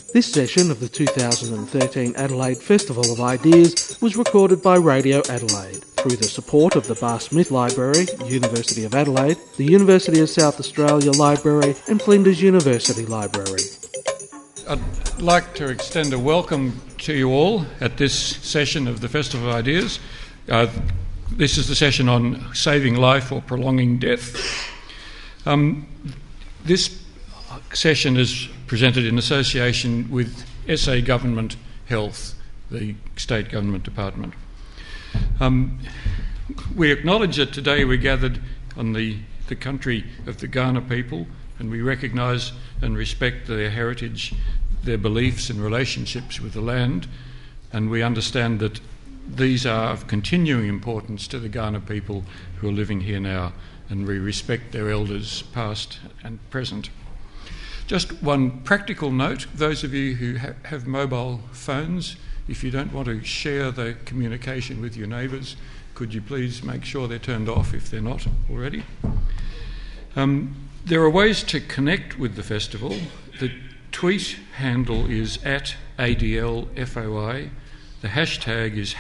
This session of the 2013 Adelaide Festival of Ideas was recorded by Radio Adelaide through the support of the Barr Smith Library, University of Adelaide, the University of South Australia Library and Flinders University Library. I'd like to extend a welcome to you all at this session of the Festival of Ideas. This is the session on saving life or prolonging death. This session is presented in association with SA Government Health, the State Government Department. We acknowledge that today we're gathered on the country of the Kaurna people, and we recognise and respect their heritage, their beliefs and relationships with the land, and we understand that these are of continuing importance to the Kaurna people who are living here now, and we respect their elders past and present. Just one practical note, those of you who have mobile phones, if you don't want to share the communication with your neighbours, could you please make sure they're turned off if they're not already? There are ways to connect with the festival. The tweet handle is @ADLFOI, the hashtag is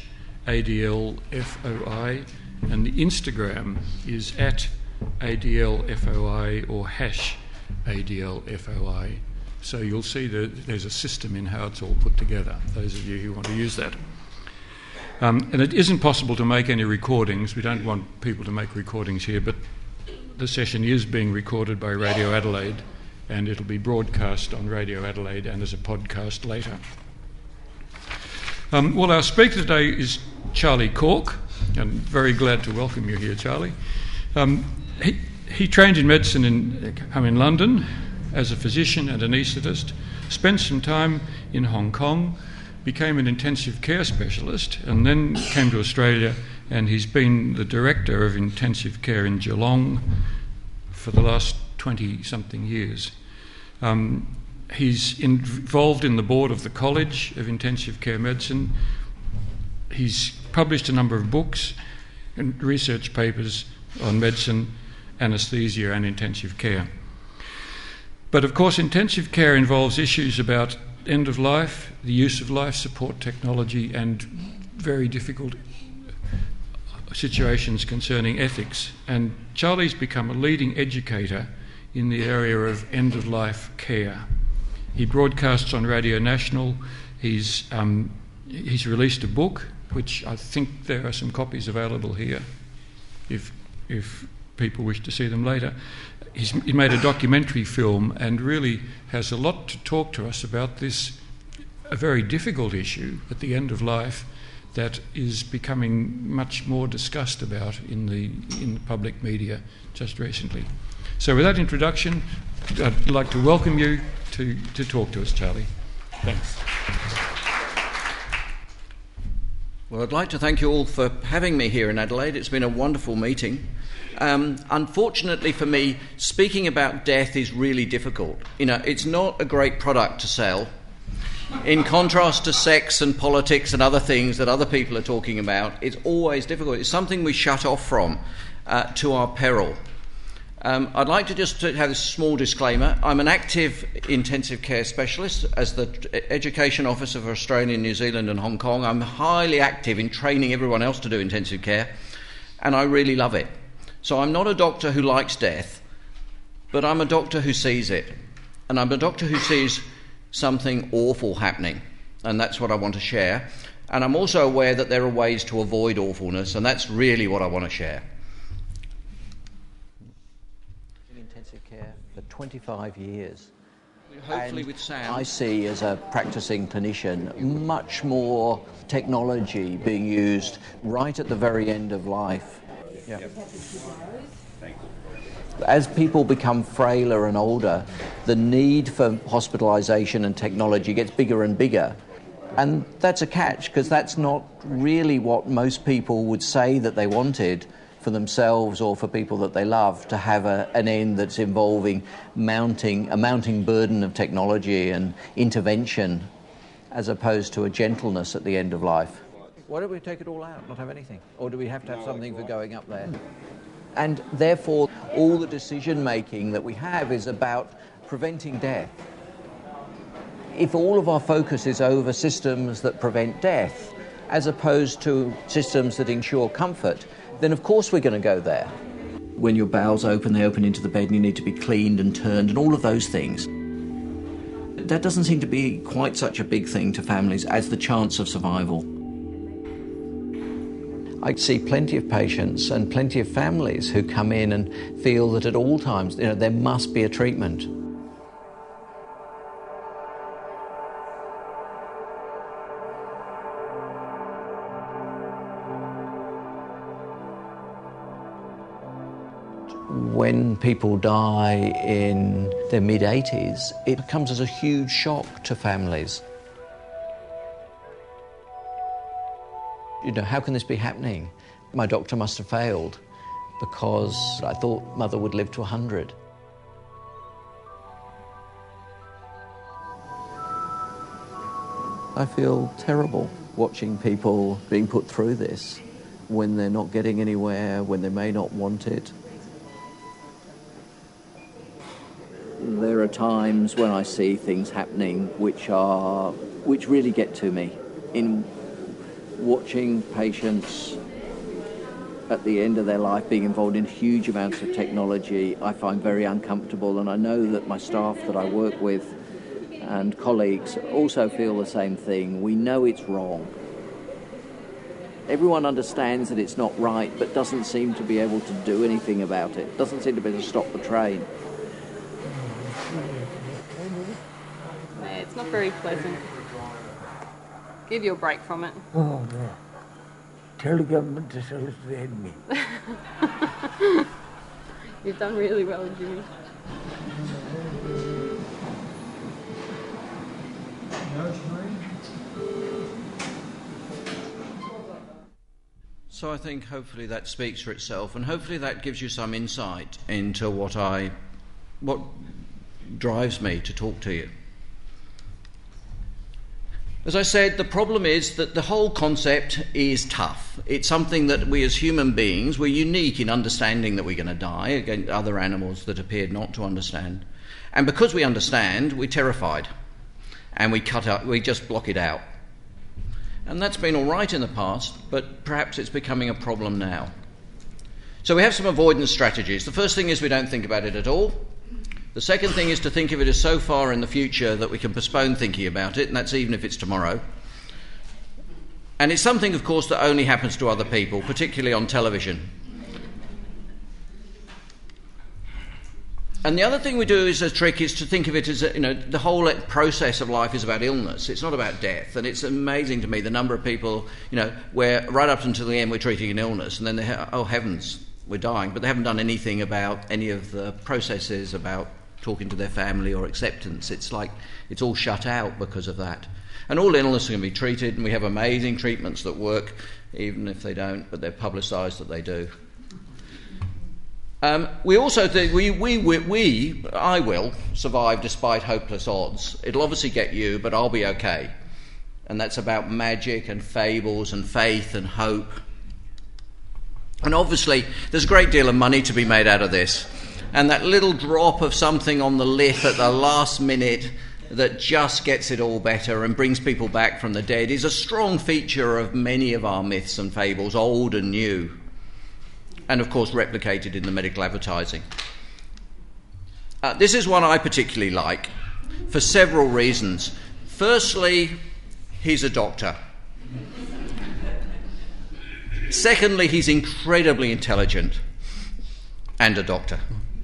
#ADLFOI, and the Instagram is @ADLFOI or #ADLFOI. So you'll see that there's a system in how it's all put together, those of you who want to use that. And it isn't possible to make any recordings. We don't want people to make recordings here, but the session is being recorded by Radio Adelaide, and it'll be broadcast on Radio Adelaide and as a podcast later. Well, our speaker today is Charlie Cork. I'm very glad to welcome you here, Charlie. He trained in medicine in London as a physician and anaesthetist, spent some time in Hong Kong, became an intensive care specialist, and then came to Australia, and he's been the director of intensive care in Geelong for the last 20-something years. He's involved in the board of the College of Intensive Care Medicine. He's published a number of books and research papers on medicine, anaesthesia and intensive care. But of course, intensive care involves issues about end of life, the use of life support technology, and very difficult situations concerning ethics. And Charlie's become a leading educator in the area of end of life care. He broadcasts on Radio National. He's released a book, which I think there are some copies available here, if people wish to see them later. He made a documentary film and really has a lot to talk to us about this, a very difficult issue at the end of life that is becoming much more discussed about in the public media just recently. So with that introduction, I'd like to welcome you to talk to us, Charlie. Thanks. Well, I'd like to thank you all for having me here in Adelaide. It's been a wonderful meeting. Unfortunately for me, speaking about death is really difficult. You know, it's not a great product to sell. In contrast to sex and politics and other things that other people are talking about, it's always difficult. It's something we shut off from to our peril. I'd like to just have a small disclaimer. I'm an active intensive care specialist. As the Education Officer for Australia, New Zealand and Hong Kong, I'm highly active in training everyone else to do intensive care, and I really love it. So I'm not a doctor who likes death, but I'm a doctor who sees it. And I'm a doctor who sees something awful happening, and that's what I want to share. And I'm also aware that there are ways to avoid awfulness, and that's really what I want to share. Intensive care for 25 years. Hopefully with Sam. I see, as a practicing clinician, much more technology being used right at the very end of life. Yeah. As people become frailer and older, the need for hospitalisation and technology gets bigger and bigger. And that's a catch, because that's not really what most people would say that they wanted for themselves or for people that they love, to have an end that's involving a mounting burden of technology and intervention, as opposed to a gentleness at the end of life. Why don't we take it all out, not have anything? Or do we have to have something for going up there? And therefore, all the decision-making that we have is about preventing death. if all of our focus is over systems that prevent death, as opposed to systems that ensure comfort, then of course we're going to go there. When your bowels open, they open into the bed and you need to be cleaned and turned and all of those things. That doesn't seem to be quite such a big thing to families as the chance of survival. I see plenty of patients and plenty of families who come in and feel that at all times, there must be a treatment. When people die in their mid-80s, it comes as a huge shock to families. How can this be happening? My doctor must have failed because I thought Mother would live to 100. I feel terrible watching people being put through this when they're not getting anywhere, when they may not want it. There are times when I see things happening which really get to me. In watching patients at the end of their life being involved in huge amounts of technology, I find very uncomfortable, and I know that my staff that I work with and colleagues also feel the same thing. We know it's wrong. Everyone understands that it's not right, but doesn't seem to be able to do anything about it, doesn't seem to be able to stop the train. It's not very pleasant. Give you a break from it. Oh, no. Tell the government to sell us to the enemy. You've done really well, Jimmy. So I think hopefully that speaks for itself, and hopefully that gives you some insight into what drives me to talk to you. As I said, the problem is that the whole concept is tough. It's something that we as human beings, we're unique in understanding that we're going to die against other animals that appeared not to understand. And because we understand, we're terrified. And we just block it out. And that's been all right in the past, but perhaps it's becoming a problem now. So we have some avoidance strategies. The first thing is we don't think about it at all. The second thing is to think of it as so far in the future that we can postpone thinking about it, and that's even if it's tomorrow. And it's something, of course, that only happens to other people, particularly on television. And the other thing we do as a trick is to think of it as, the whole process of life is about illness. It's not about death. And it's amazing to me the number of people, where right up until the end we're treating an illness, and then oh heavens, we're dying, but they haven't done anything about any of the processes about talking to their family or acceptance. It's like it's all shut out because of that. And all illness can be treated, and we have amazing treatments that work, even if they don't, but they're publicised that they do. We also think I will survive despite hopeless odds. It'll obviously get you, but I'll be okay. And that's about magic and fables and faith and hope. And obviously, there's a great deal of money to be made out of this. And that little drop of something on the lip at the last minute that just gets it all better and brings people back from the dead is a strong feature of many of our myths and fables, old and new. And, of course, replicated in the medical advertising. This is one I particularly like for several reasons. Firstly, he's a doctor. Secondly, he's incredibly intelligent and a doctor.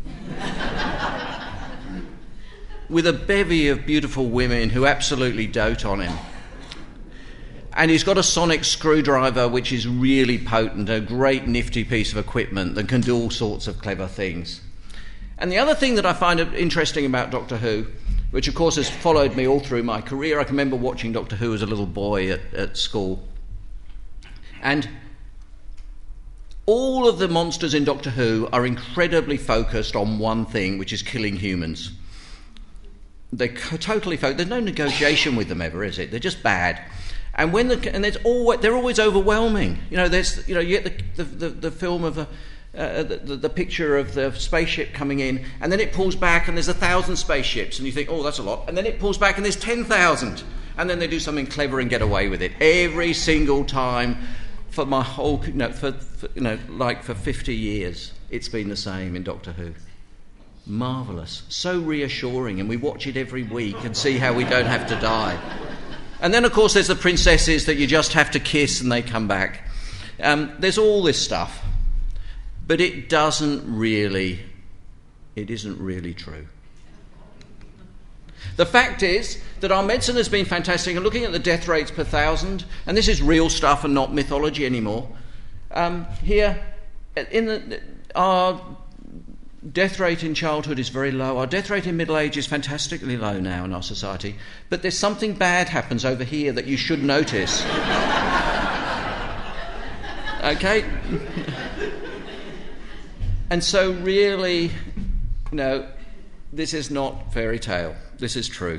With a bevy of beautiful women who absolutely dote on him. And he's got a sonic screwdriver which is really potent, a great nifty piece of equipment that can do all sorts of clever things. And the other thing that I find interesting about Doctor Who, which of course has followed me all through my career, I can remember watching Doctor Who as a little boy at school. And all of the monsters in Doctor Who are incredibly focused on one thing, which is killing humans. They're totally focused. There's no negotiation with them ever, is it? They're just bad. And they're always overwhelming. You get the film of the picture of the spaceship coming in, and then it pulls back and there's 1,000 spaceships, and you think, oh, that's a lot, and then it pulls back and there's 10,000, and then they do something clever and get away with it every single time for my whole, for 50 years. It's been the same in Doctor Who. Marvellous, so reassuring, and we watch it every week and see how we don't have to die. And then, of course, there's the princesses that you just have to kiss and they come back. There's all this stuff. But it isn't really true. The fact is that our medicine has been fantastic, and looking at the death rates per 1,000, and this is real stuff and not mythology anymore. Here, our death rate in childhood is very low. Our death rate in middle age is fantastically low now in our society. But there's something bad happens over here that you should notice. Okay? And so really, this is not fairy tale. This is true.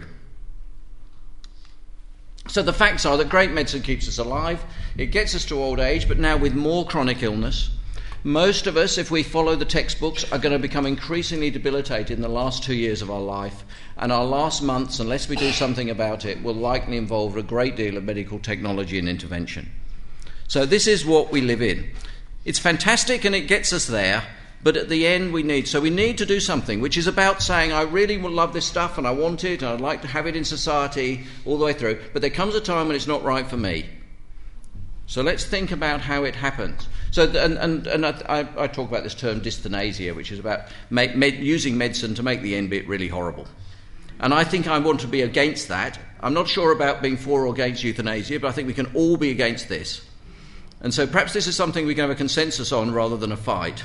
So the facts are that great medicine keeps us alive. It gets us to old age, but now with more chronic illness. Most of us, if we follow the textbooks, are going to become increasingly debilitated in the last 2 years of our life. And our last months, unless we do something about it, will likely involve a great deal of medical technology and intervention. So this is what we live in. It's fantastic and it gets us there. But at the end we need to do something, which is about saying, I really will love this stuff and I want it and I'd like to have it in society all the way through, but there comes a time when it's not right for me. So let's think about how it happens. So, I talk about this term dystonasia, which is about using medicine to make the end bit really horrible. And I think I want to be against that. I'm not sure about being for or against euthanasia, but I think we can all be against this. And so perhaps this is something we can have a consensus on rather than a fight.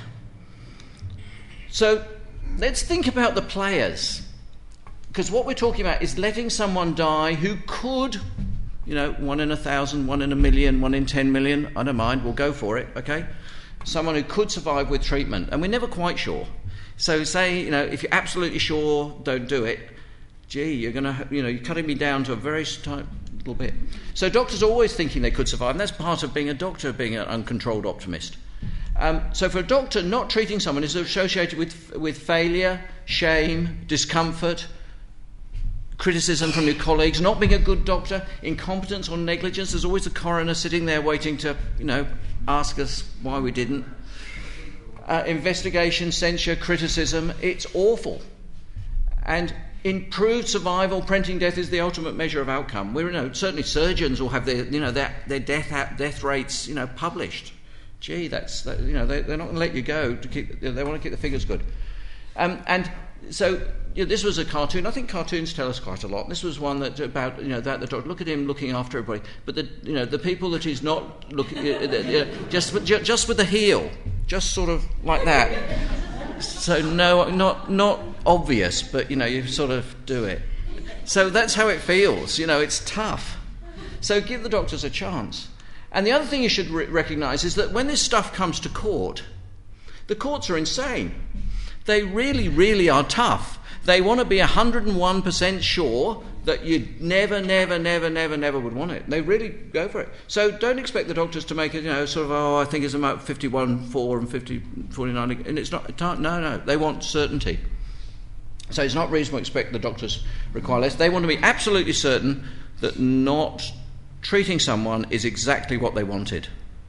So let's think about the players, because what we're talking about is letting someone die who could, 1 in 1,000, 1 in 1,000,000, 1 in 10 million, I don't mind, we'll go for it, okay? Someone who could survive with treatment, and we're never quite sure. So say, if you're absolutely sure, don't do it. Gee, you're cutting me down to a very tight little bit. So doctors are always thinking they could survive, and that's part of being a doctor, being an uncontrolled optimist. So for a doctor, not treating someone is associated with failure, shame, discomfort, criticism from your colleagues, not being a good doctor, incompetence or negligence. There's always a coroner sitting there waiting to, ask us why we didn't. Investigation, censure, criticism, it's awful. And improved survival, preventing death is the ultimate measure of outcome. Certainly surgeons will have their death rates, published. Gee, they're not going to let you go. They want to keep the figures good. And so this was a cartoon. I think cartoons tell us quite a lot. This was one that about the doctor. Look at him looking after everybody, but the people that he's not looking just with the heel, just sort of like that. So no, not obvious, but you sort of do it. So that's how it feels. It's tough. So give the doctors a chance. And the other thing you should recognise is that when this stuff comes to court, the courts are insane. They really, really are tough. They want to be 101% sure that you never would want it. They really go for it. So don't expect the doctors to make it, I think it's about 51.4 and 50.49, and it's not. No, they want certainty. So it's not reasonable to expect the doctors require less. They want to be absolutely certain that not treating someone is exactly what they wanted.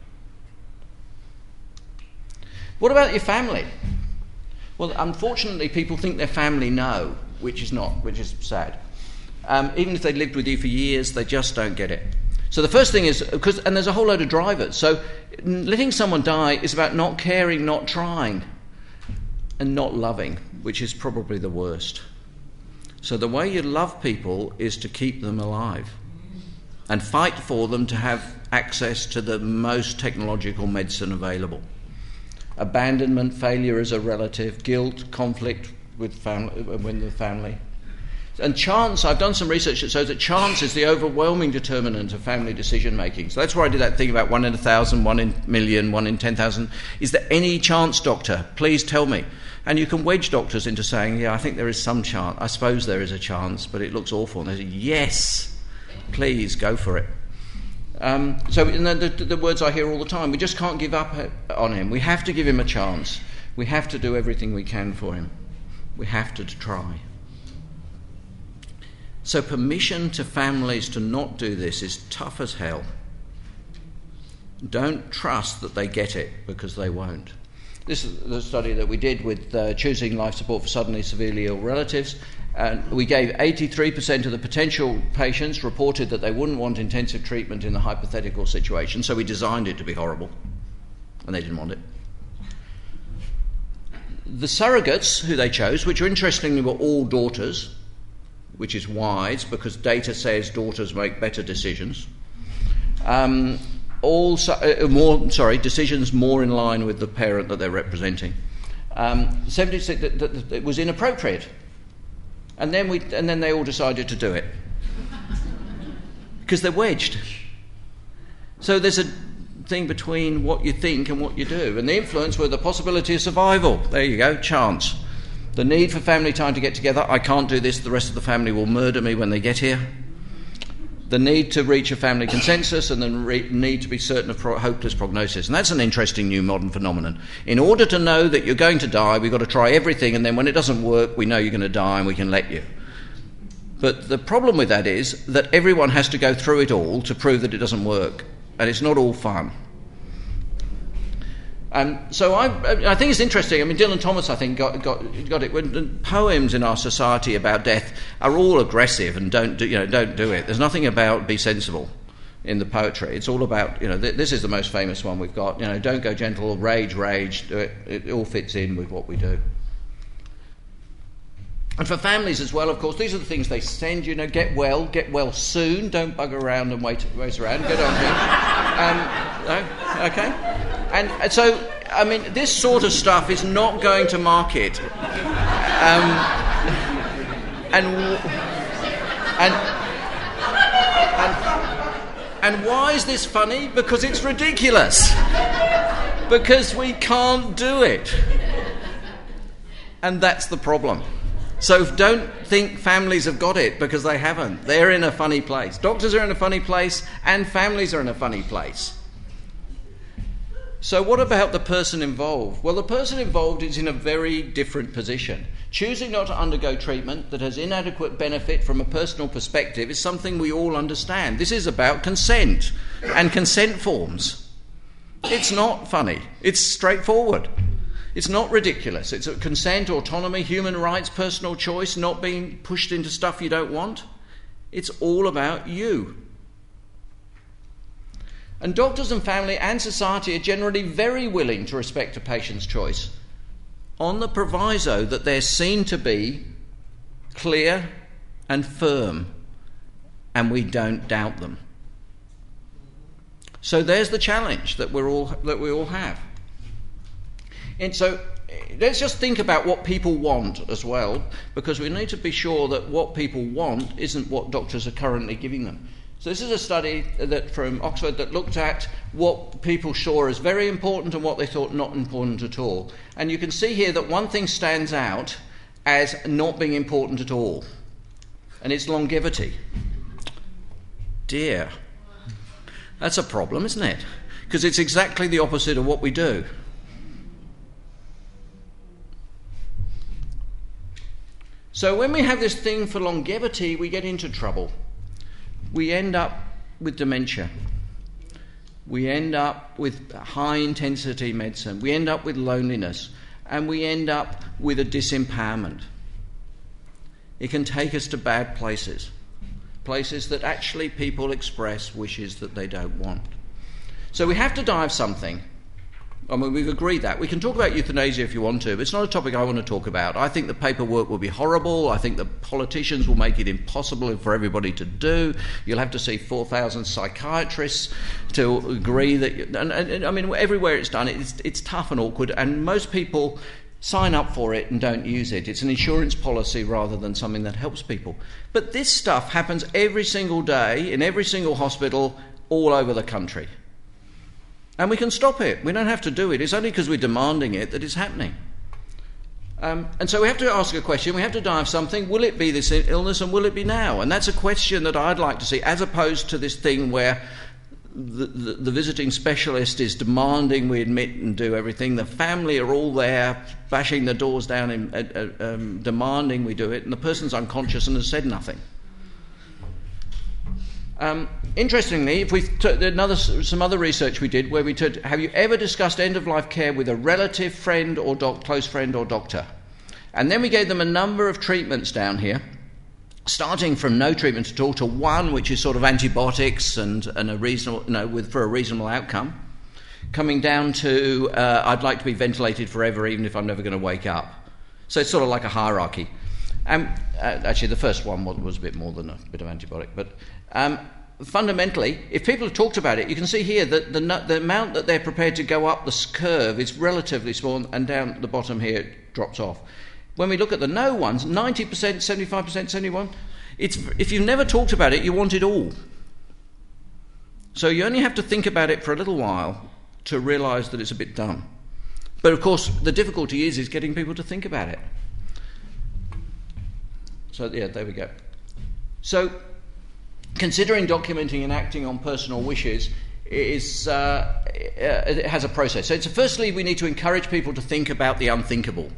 What about your family? Well, unfortunately, people think their family know, which is sad. Even if they lived with you for years, they just don't get it. So the first thing is, and there's a whole load of drivers. So letting someone die is about not caring, not trying, and not loving, which is probably the worst. So the way you love people is to keep them alive and fight for them to have access to the most technological medicine available. Abandonment, failure as a relative, guilt, conflict with the family. And chance, I've done some research that shows that chance is the overwhelming determinant of family decision making. So that's where I did that thing about 1 in 1,000, 1 in 1,000,000, 1 in 10,000. Is there any chance, doctor? Please tell me. And you can wedge doctors into saying, I think there is some chance. I suppose there is a chance, but it looks awful. And they say, yes, please, go for it. So the words I hear all the time, we just can't give up on him. We have to give him a chance. We have to do everything we can for him. We have to try. So permission to families to not do this is tough as hell. Don't trust that they get it, because they won't. This is the study that we did with choosing life support for suddenly severely ill relatives. And we gave 83% of the potential patients reported that they wouldn't want intensive treatment in the hypothetical situation, so we designed it to be horrible, and they didn't want it. The surrogates who they chose, which interestingly were all daughters, which is wise because data says daughters make better decisions, decisions more in line with the parent that they're representing. 76 that it was inappropriate. And then they all decided to do it because they're wedged. So there's a thing between what you think and what you do, and the influence were the possibility of survival. There you go, chance. The need for family time to get together. I can't do this. The rest of the family will murder me when they get here. The need to reach a family consensus, and the need to be certain of hopeless prognosis. And that's an interesting new modern phenomenon. In order to know that you're going to die, we've got to try everything, and then when it doesn't work, we know you're going to die and we can let you. But the problem with that is that everyone has to go through it all to prove that it doesn't work, and it's not all fun. So I think it's interesting. I mean, Dylan Thomas, I think, got it. When poems in our society about death are all aggressive and don't do it. There's nothing about be sensible in the poetry. It's all about, this is the most famous one we've got. Don't go gentle, rage, do it. It all fits in with what we do. And for families as well, of course, these are the things they send. Get well soon. Don't bug around and wait around. Get on here. Okay. And so, I mean, this sort of stuff is not going to market. And why is this funny? Because it's ridiculous. Because we can't do it. And that's the problem. So don't think families have got it, because they haven't. They're in a funny place. Doctors are in a funny place, and families are in a funny place. So what about the person involved? Well, the person involved is in a very different position. Choosing not to undergo treatment that has inadequate benefit from a personal perspective is something we all understand. This is about consent and consent forms. It's not funny. It's straightforward. It's not ridiculous. It's consent, autonomy, human rights, personal choice, not being pushed into stuff you don't want. It's all about you. And doctors and family and society are generally very willing to respect a patient's choice on the proviso that they're seen to be clear and firm, and we don't doubt them. So there's the challenge that we all have. And so let's just think about what people want as well, because we need to be sure that what people want isn't what doctors are currently giving them. So this is a study from Oxford that looked at what people saw as very important and what they thought not important at all. And you can see here that one thing stands out as not being important at all, and it's longevity. Dear, that's a problem, isn't it? Because it's exactly the opposite of what we do. So when we have this thing for longevity, we get into trouble. We end up with dementia. We end up with high-intensity medicine. We end up with loneliness. And we end up with a disempowerment. It can take us to bad places. Places that actually people express wishes that they don't want. So we have to die of something. I mean, we've agreed that. We can talk about euthanasia if you want to, but it's not a topic I want to talk about. I think the paperwork will be horrible. I think the politicians will make it impossible for everybody to do. You'll have to see 4,000 psychiatrists to agree that... And I mean, everywhere it's done, it's tough and awkward, and most people sign up for it and don't use it. It's an insurance policy rather than something that helps people. But this stuff happens every single day in every single hospital all over the country. And we can stop it. We don't have to do it. It's only because we're demanding it that it's happening. And so we have to ask a question. We have to die of something. Will it be this illness, and will it be now? And that's a question that I'd like to see, as opposed to this thing where the visiting specialist is demanding we admit and do everything. The family are all there, bashing the doors down, and demanding we do it, and the person's unconscious and has said nothing. Interestingly, if we some other research we did where we took, have you ever discussed end-of-life care with a relative, friend, or close friend or doctor? And then we gave them a number of treatments down here, starting from no treatment at all to one which is sort of antibiotics and a reasonable, for a reasonable outcome, coming down to I'd like to be ventilated forever even if I'm never going to wake up. So it's sort of like a hierarchy. Actually, the first one was a bit more than a bit of antibiotic, but fundamentally, if people have talked about it, you can see here that the amount that they're prepared to go up this curve is relatively small, and down at the bottom here it drops off. When we look at the no ones, 90%, 75%, 71%, if you've never talked about it, you want it all. So you only have to think about it for a little while to realise that it's a bit dumb. But of course, the difficulty is getting people to think about it. So yeah, there we go. So considering, documenting and acting on personal wishes it has a process. So firstly, we need to encourage people to think about the unthinkable.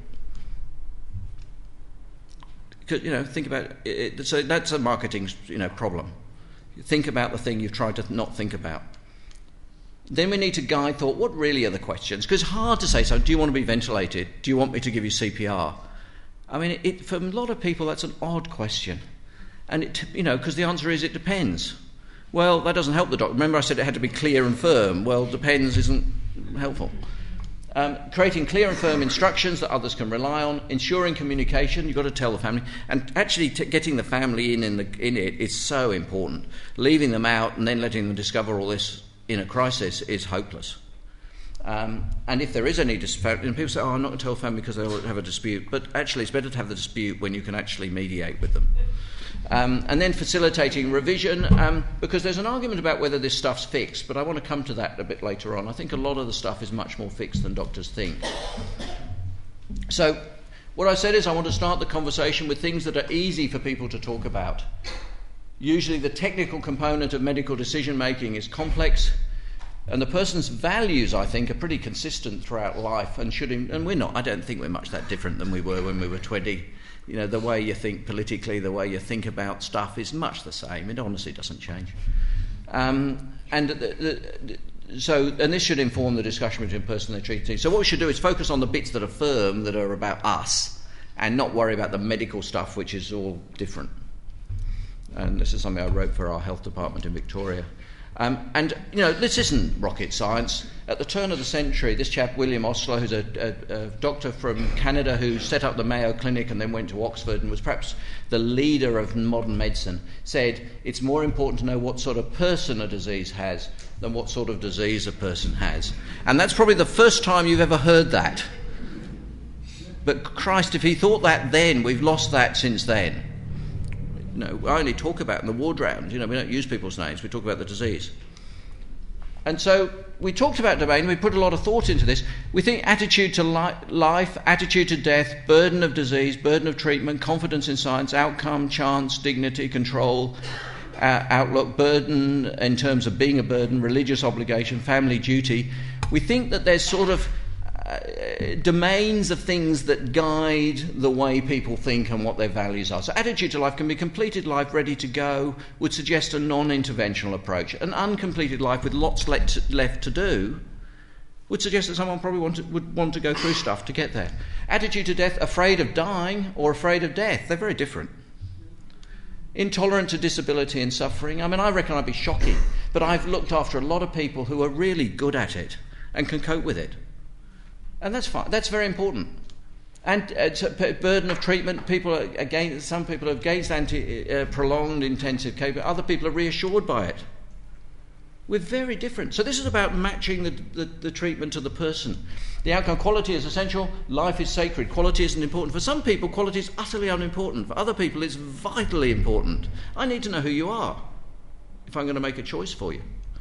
Because, think about it. So that's a marketing, problem. Think about the thing you've tried to not think about. Then we need to guide thought. What really are the questions? Because it's hard to say, so do you want to be ventilated? Do you want me to give you CPR? I mean, for a lot of people, that's an odd question. And, because the answer is it depends. Well, that doesn't help the doctor. Remember I said it had to be clear and firm. Well, depends isn't helpful. Creating clear and firm instructions that others can rely on, ensuring communication, you've got to tell the family, and actually getting the family in it is so important. Leaving them out and then letting them discover all this in a crisis is hopeless. And if there is any dispute, and people say, I'm not going to tell the family because they'll have a dispute, but actually it's better to have the dispute when you can actually mediate with them. And then facilitating revision, because there's an argument about whether this stuff's fixed, but I want to come to that a bit later on. I think a lot of the stuff is much more fixed than doctors think. So what I said is I want to start the conversation with things that are easy for people to talk about. Usually the technical component of medical decision-making is complex, and the person's values, I think, are pretty consistent throughout life, and we're not. I don't think we're much that different than we were when we were 20. The way you think politically, the way you think about stuff is much the same. It honestly doesn't change. And this should inform the discussion between the person and their treating team. So what we should do is focus on the bits that are firm, that are about us, and not worry about the medical stuff, which is all different. And this is something I wrote for our health department in Victoria. This isn't rocket science. At the turn of the century, this chap, William Osler, who's a doctor from Canada who set up the Mayo Clinic and then went to Oxford and was perhaps the leader of modern medicine, said it's more important to know what sort of person a disease has than what sort of disease a person has. And that's probably the first time you've ever heard that. But Christ, if he thought that then, we've lost that since then. I only talk about in the ward round. We don't use people's names. We talk about the disease. And so we talked about domain. We put a lot of thought into this. We think attitude to life, attitude to death, burden of disease, burden of treatment, confidence in science, outcome, chance, dignity, control, outlook, burden in terms of being a burden, religious obligation, family duty. We think that there's sort of domains of things that guide the way people think and what their values are. So attitude to life can be completed life ready to go, would suggest a non-interventional approach. An uncompleted life with lots left to do would suggest that someone probably would want to go through stuff to get there. Attitude to death, afraid of dying or afraid of death, they're very different. Intolerant to disability and suffering, I reckon I'd be shocking, but I've looked after a lot of people who are really good at it and can cope with it. And that's fine. That's very important. And burden of treatment. Some people are against prolonged intensive care. Other people are reassured by it. We're very different. So this is about matching the treatment to the person. The outcome, quality is essential. Life is sacred. Quality isn't important. For some people, quality is utterly unimportant. For other people, it's vitally important. I need to know who you are if I'm going to make a choice for you.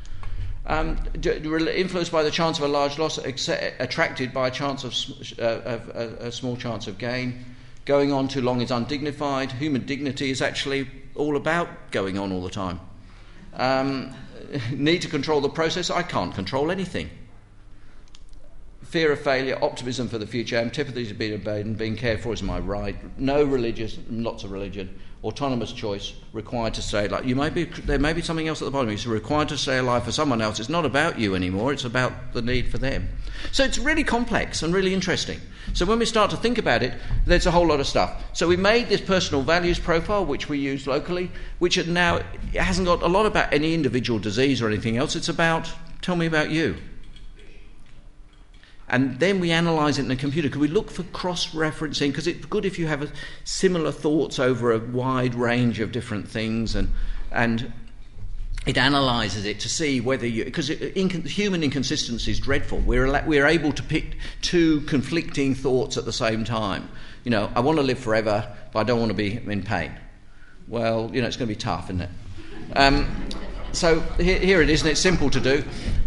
Influenced by the chance of a large loss, attracted by a chance of a small chance of gain. Going on too long is undignified. Human dignity is actually all about going on all the time. need to control the process. I can't control anything. Fear of failure, optimism for the future, antipathy to being obeyed and being cared for is my right. No religious, lots of religion. Autonomous choice, required to stay alive. There may be something else at the bottom. It's required to stay alive for someone else. It's not about you anymore. It's about the need for them. So it's really complex and really interesting. So when we start to think about it, there's a whole lot of stuff. So we made this personal values profile, which we use locally, which now it hasn't got a lot about any individual disease or anything else. It's about, tell me about you. And then we analyse it in the computer because we look for cross-referencing, because it's good if you have similar thoughts over a wide range of different things, and it analyses it to see whether you... Because human inconsistency is dreadful. We're able to pick two conflicting thoughts at the same time. You know, I want to live forever, but I don't want to be in pain. Well, you know, it's going to be tough, isn't it? So here it is, and it's simple to do.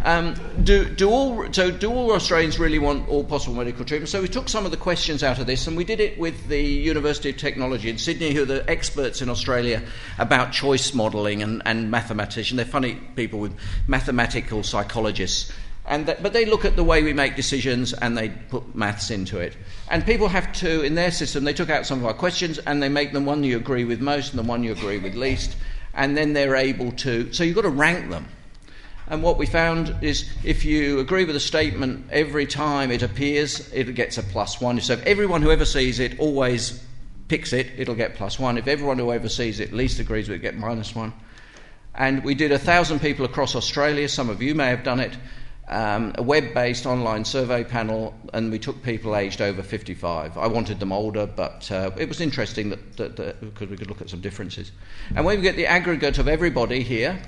Do all Australians really want all possible medical treatment? So we took some of the questions out of this, and we did it with the University of Technology in Sydney, who are the experts in Australia about choice modelling and mathematicians. They're funny people with mathematical psychologists. But they look at the way we make decisions and they put maths into it. And people have to, in their system, they took out some of our questions and they make them one you agree with most and the one you agree with least. And then they're able to... So you've got to rank them. And what we found is if you agree with a statement every time it appears, it gets a +1. So if everyone who ever sees it always picks it, it'll get +1. If everyone who ever sees it least agrees with it, get -1. And we did 1,000 people across Australia. Some of you may have done it. A web-based online survey panel, and we took people aged over 55. I wanted them older, but it was interesting that because we could look at some differences. And when we get the aggregate of everybody here,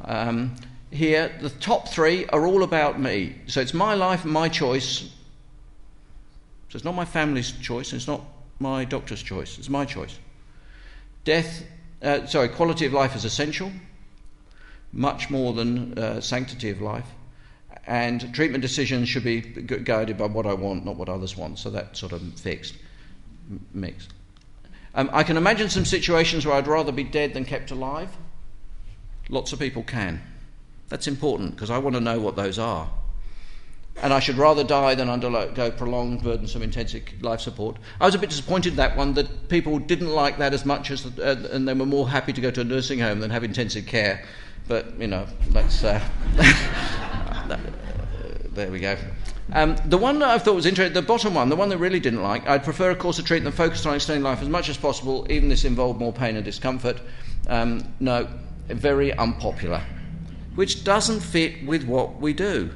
the top three are all about me. So it's my life and my choice. So it's not my family's choice, and it's not my doctor's choice. It's my choice. Quality of life is essential, much more than sanctity of life. And treatment decisions should be guided by what I want, not what others want. So that's sort of mixed. I can imagine some situations where I'd rather be dead than kept alive. Lots of people can. That's important because I want to know what those are. And I should rather die than undergo prolonged, burdensome, intensive life support. I was a bit disappointed in that one, that people didn't like that as much as, and they were more happy to go to a nursing home than have intensive care. But, you know, that's... there we go. The one that I thought was interesting, the bottom one, the one they really didn't like, I'd prefer a course of treatment that focused on extending life as much as possible, even if this involved more pain and discomfort. No, very unpopular, which doesn't fit with what we do.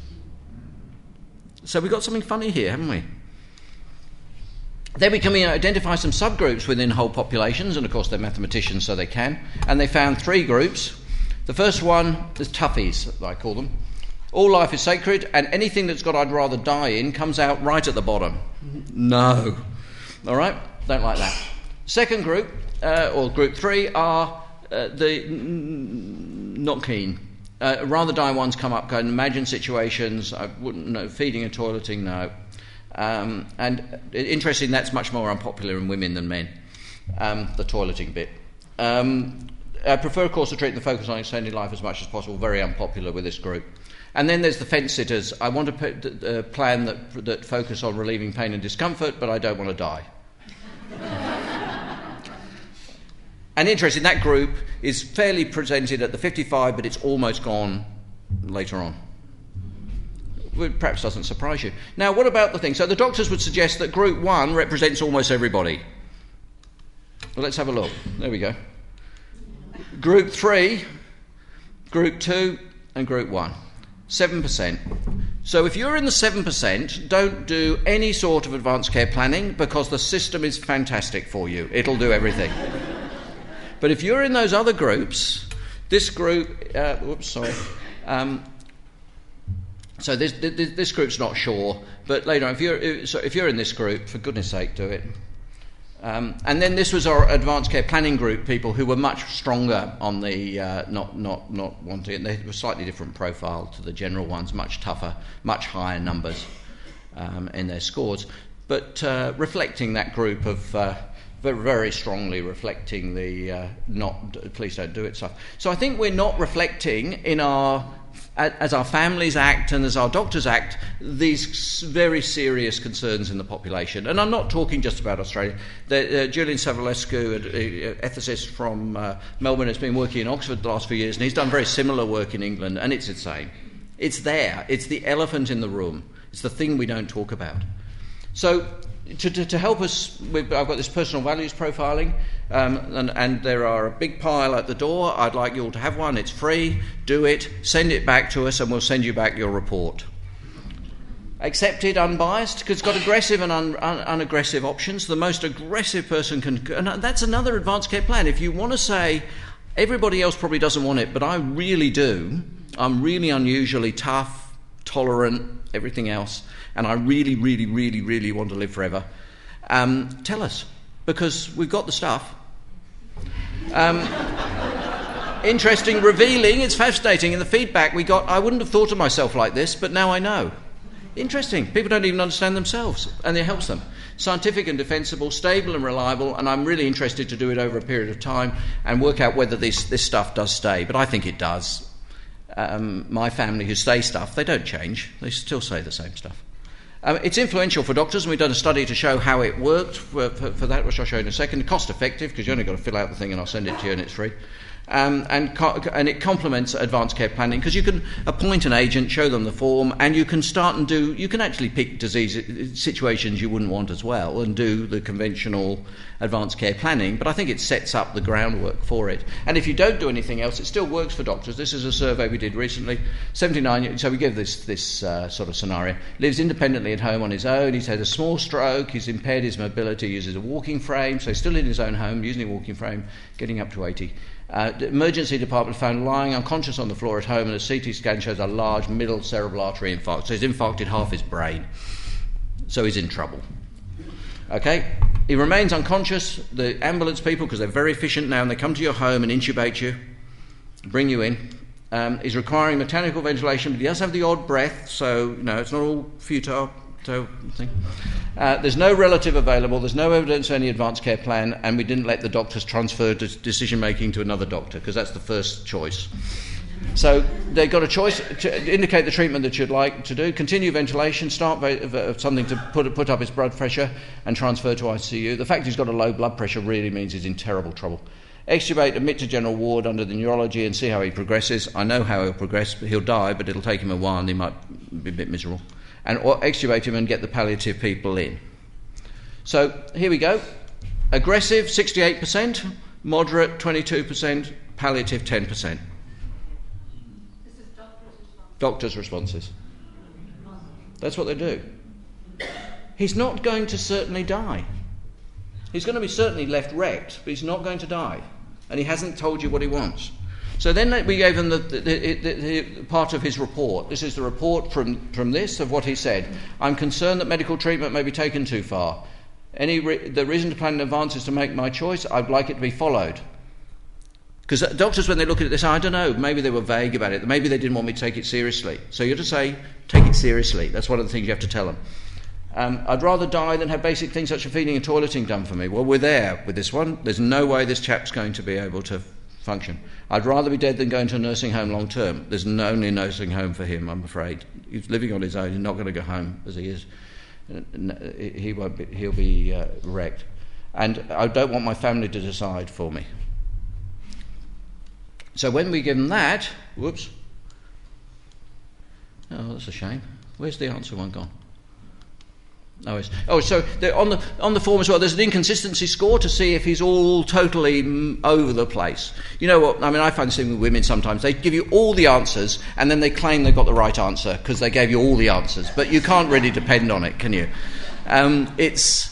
So we've got something funny here, haven't we? Then we can identify some subgroups within whole populations, and of course they're mathematicians, so they can. And they found 3 groups. The first one is toughies, I call them. All life is sacred, and anything that's got I'd rather die in comes out right at the bottom. No. All right? Don't like that. Second group, or group 3, are the not keen. Rather die ones come up, going, imagine situations, I wouldn't know, feeding and toileting, no. And interesting, that's much more unpopular in women than men, the toileting bit. I prefer a course of treatment that focus on extending life as much as possible, very unpopular with this group. And then there's the fence sitters. I want a plan that focus on relieving pain and discomfort, but I don't want to die. And interesting, that group is fairly presented at the 55, but it's almost gone later on. It perhaps doesn't surprise you. Now, what about the thing? So the doctors would suggest that group 1 represents almost everybody. Well, let's have a look. There we go. Group 3, Group 2, and Group 1. 7%. So if you're in the 7%, don't do any sort of advanced care planning because the system is fantastic for you. It'll do everything. But if you're in those other groups, this group... So this group's not sure, but later on, if you're in this group, for goodness sake, do it. And then this was our advanced care planning group, people who were much stronger on the not wanting it. They were a slightly different profile to the general ones, much tougher, much higher numbers in their scores. But reflecting that group of but very strongly reflecting the please don't do it stuff. So I think we're not reflecting in as our families act and as our doctors act, these very serious concerns in the population. And I'm not talking just about Australia. Julian Savulescu, an ethicist from Melbourne, has been working in Oxford the last few years, and he's done very similar work in England, and it's the same. It's there. It's the elephant in the room. It's the thing we don't talk about. So to help us, I've got this personal values profiling, and there are a big pile at the door. I'd like you all to have one. It's free. Do it. Send it back to us, and we'll send you back your report. Accepted, unbiased, because it's got aggressive and unaggressive options. The most aggressive person can... And that's another advanced care plan. If you want to say, everybody else probably doesn't want it, but I really do, I'm really unusually tough, tolerant, everything else, and I really, really, really, really want to live forever, tell us, because we've got the stuff. Interesting, revealing, it's fascinating. In the feedback we got, I wouldn't have thought of myself like this, but now I know. Interesting. People don't even understand themselves, and it helps them. Scientific and defensible, stable and reliable, and I'm really interested to do it over a period of time and work out whether this stuff does stay, but I think it does. My family who say stuff, they don't change. They still say the same stuff. It's influential for doctors, and we've done a study to show how it worked for that, which I'll show you in a second. Cost effective, because you only got to fill out the thing and I'll send it to you and it's free. And it complements advanced care planning, because you can appoint an agent, show them the form, and you can start and you can actually pick disease situations you wouldn't want as well and do the conventional advanced care planning, but I think it sets up the groundwork for it. And if you don't do anything else, it still works for doctors. This is a survey we did recently. 79, so we give this sort of scenario. Lives independently at home on his own. He's had a small stroke. He's impaired his mobility. Uses a walking frame, so he's still in his own home, using a walking frame, getting up to 80. The emergency department found lying unconscious on the floor at home, and a CT scan shows a large middle cerebral artery infarct. So he's infarcted half his brain. So he's in trouble. Okay? He remains unconscious. The ambulance people, because they're very efficient now, and they come to your home and intubate you, bring you in. He's requiring mechanical ventilation, but he does have the odd breath, so it's not all futile. Thing. There's no relative available, there's no evidence of any advanced care plan, and we didn't let the doctors transfer decision making to another doctor, because that's the first choice. So they've got a choice to indicate the treatment that you'd like to do, continue ventilation, start something to put up his blood pressure and transfer to ICU. The fact he's got a low blood pressure really means he's in terrible trouble. Extubate, admit to general ward under the neurology and see how he progresses. I know how he'll progress, but he'll die, but it'll take him a while and he might be a bit miserable. Or extubate him and get the palliative people in. So here we go. Aggressive, 68%, moderate, 22%, palliative, 10%. This is doctors' responses. That's what they do. He's not going to certainly die. He's going to be certainly left wrecked, but he's not going to die. And he hasn't told you what he wants. So then we gave him the part of his report. This is the report from this of what he said. I'm concerned that medical treatment may be taken too far. The reason to plan in advance is to make my choice. I'd like it to be followed. Because doctors, when they look at this, I don't know, maybe they were vague about it. Maybe they didn't want me to take it seriously. So you have to say, take it seriously. That's one of the things you have to tell them. I'd rather die than have basic things such as feeding and toileting done for me. Well, we're there with this one. There's no way this chap's going to be able to function. I'd rather be dead than go into a nursing home long term. There's no only nursing home for him, I'm afraid. He's living on his own. He's not going to go home as he is. He won't be. He'll be wrecked. And I don't want my family to decide for me. So when we give them that, whoops. Oh, that's a shame. Where's the answer one gone? So on the form as well, there's an inconsistency score to see if he's all totally over the place. You know what? I mean, I find this thing with women sometimes. They give you all the answers, and then they claim they've got the right answer because they gave you all the answers. But you can't really depend on it, can you? You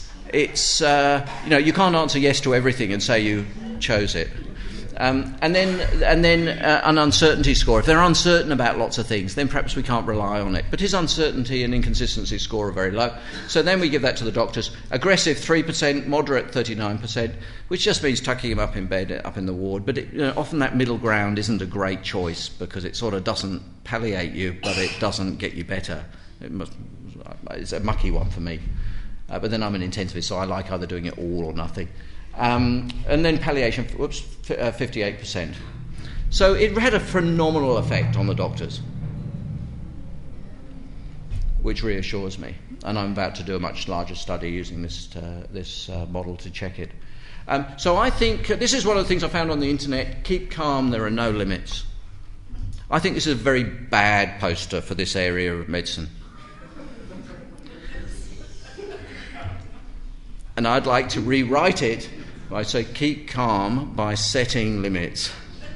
can't answer yes to everything and say you chose it. And then an uncertainty score. If they're uncertain about lots of things, then perhaps we can't rely on it. But his uncertainty and inconsistency score are very low. So then we give that to the doctors. Aggressive, 3%, moderate, 39%, which just means tucking him up in bed, up in the ward. But often that middle ground isn't a great choice because it sort of doesn't palliate you, but it doesn't get you better. It's a mucky one for me. But then I'm an intensivist, so I like either doing it all or nothing. And then palliation, 58%. So it had a phenomenal effect on the doctors, which reassures me. And I'm about to do a much larger study using this model to check it. So I think this is one of the things I found on the internet. Keep calm, there are no limits. I think this is a very bad poster for this area of medicine. And I'd like to rewrite it by saying keep calm by setting limits.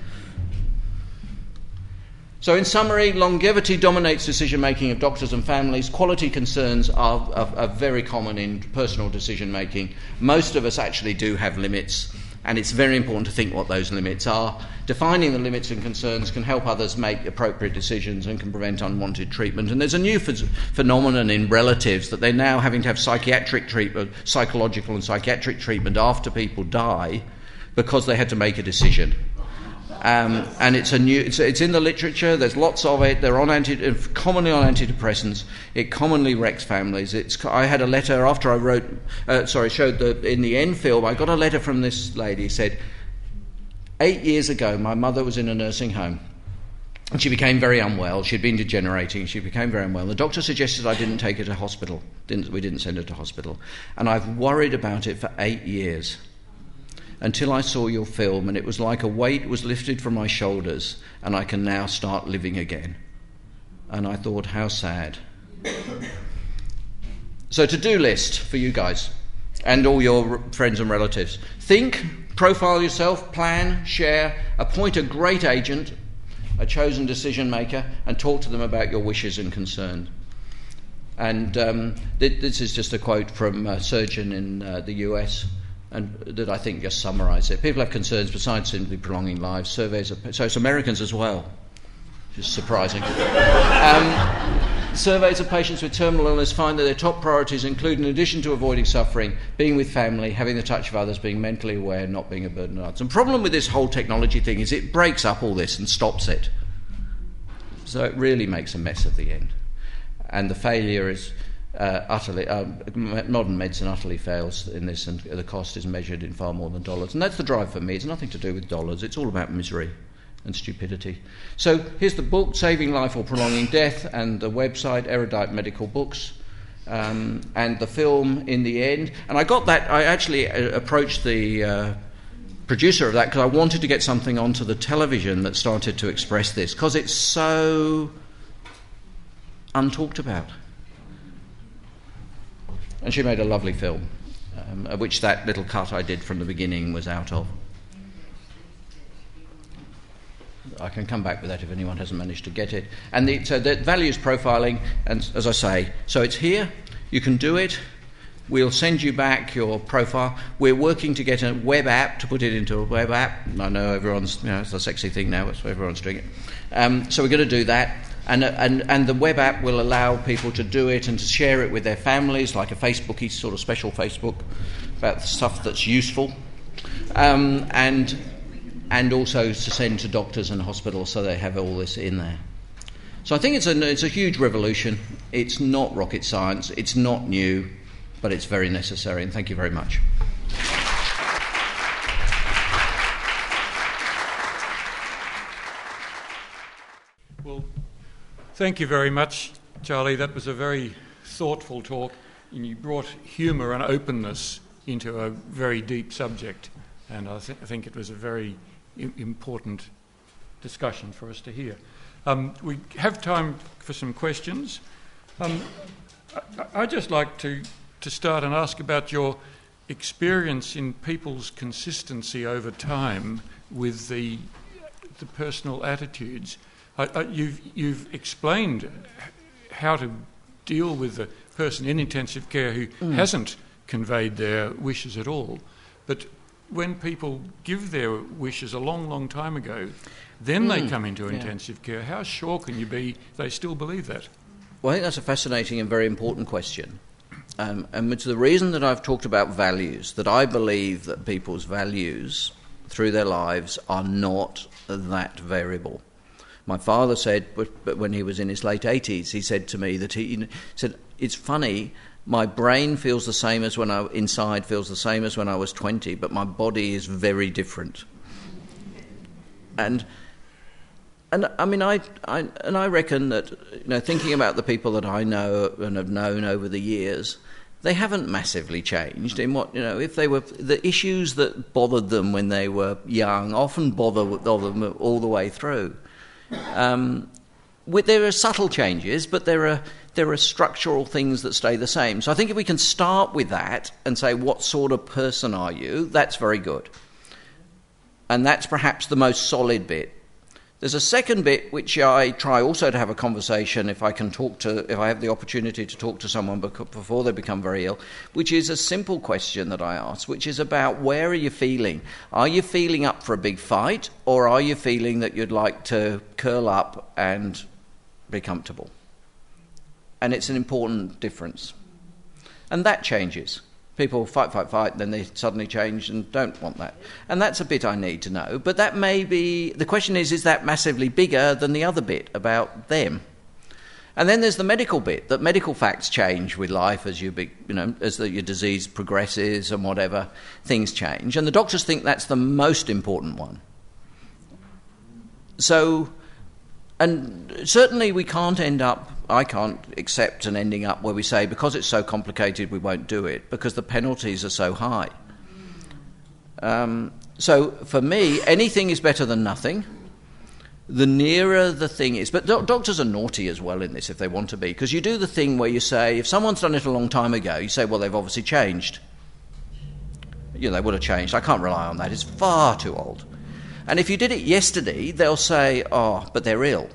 So in summary, longevity dominates decision-making of doctors and families. Quality concerns are very common in personal decision-making. Most of us actually do have limits, and it's very important to think what those limits are. Defining the limits and concerns can help others make appropriate decisions and can prevent unwanted treatment. And there's a new phenomenon in relatives that they're now having to have psychiatric treatment, psychological and psychiatric treatment after people die because they had to make a decision. And it's in the literature. There's lots of it. They're commonly on antidepressants. It commonly wrecks families. I had a letter after I showed in the end film. I got a letter from this lady. It said, 8 years ago, my mother was in a nursing home, and she became very unwell. She'd been degenerating. She became very unwell. The doctor suggested I didn't take her to hospital. We didn't send her to hospital, and I've worried about it for 8 years. Until I saw your film, and it was like a weight was lifted from my shoulders, and I can now start living again. And I thought, how sad. So, to-do list for you guys and all your friends and relatives. Think, profile yourself, plan, share, appoint a great agent, a chosen decision maker, and talk to them about your wishes and concerns. And this is just a quote from a surgeon in the US, and that I think just summarise it. People have concerns besides simply prolonging lives. So it's Americans as well, which is surprising. Surveys of patients with terminal illness find that their top priorities include, in addition to avoiding suffering, being with family, having the touch of others, being mentally aware, not being a burden on others. And the problem with this whole technology thing is it breaks up all this and stops it. So it really makes a mess at the end. And the failure is modern medicine utterly fails in this, and the cost is measured in far more than dollars. And that's the drive for me. It's nothing to do with dollars. It's all about misery and stupidity. So here's the book, Saving Life or Prolonging Death, and the website, Erudite Medical Books, and the film in the end. And I got that. I actually approached the producer of that because I wanted to get something onto the television that started to express this, because it's so untalked about. And she made a lovely film, which that little cut I did from the beginning was out of. I can come back with that if anyone hasn't managed to get it. And so the values profiling, and as I say, so it's here, you can do it. We'll send you back your profile. We're working to get a web app, to put it into a web app. I know everyone's, it's a sexy thing now, so everyone's doing it. So we're going to do that. And the web app will allow people to do it and to share it with their families, like a Facebooky sort of special Facebook about stuff that's useful, and also to send to doctors and hospitals so they have all this in there. So I think it's a huge revolution. It's not rocket science. It's not new, but it's very necessary. And thank you very much. Well, thank you very much, Charlie. That was a very thoughtful talk, and you brought humour and openness into a very deep subject, and I think it was a very important discussion for us to hear. We have time for some questions. I'd just like to start and ask about your experience in people's consistency over time with the personal attitudes. You've explained how to deal with the person in intensive care who hasn't conveyed their wishes at all. But when people give their wishes a long, long time ago, then they come into intensive care, how sure can you be they still believe that? Well, I think that's a fascinating and very important question. And it's the reason that I've talked about values, that I believe that people's values through their lives are not that variable. My father said, but when he was in his late 80s, he said to me that he said, it's funny My brain feels the same as inside feels the same as when I was 20, but my body is very different. And I mean, I reckon that, thinking about the people that I know and have known over the years, they haven't massively changed in what, if they were, the issues that bothered them when they were young often bother them all the way through. There are subtle changes, but there are structural things that stay the same. So I think if we can start with that and say, what sort of person are you, that's very good. And that's perhaps the most solid bit. There's a second bit which I try also to have a conversation if I have the opportunity to talk to someone before they become very ill, which is a simple question that I ask, which is about where are you feeling? Are you feeling up for a big fight, or are you feeling that you'd like to curl up and be comfortable? And it's an important difference. And that changes. People fight, then they suddenly change and don't want that. And that's a bit I need to know. But that may be... The question is that massively bigger than the other bit about them? And then there's the medical bit, that medical facts change with life as your disease progresses and whatever, things change. And the doctors think that's the most important one. So... And certainly I can't accept an ending up where we say, because it's so complicated, we won't do it, because the penalties are so high. So for me, anything is better than nothing. The nearer the thing is. But doctors are naughty as well in this, if they want to be, because you do the thing where you say, if someone's done it a long time ago, you say, well, they've obviously changed. They would have changed. I can't rely on that. It's far too old. And if you did it yesterday, they'll say, oh, but they're ill.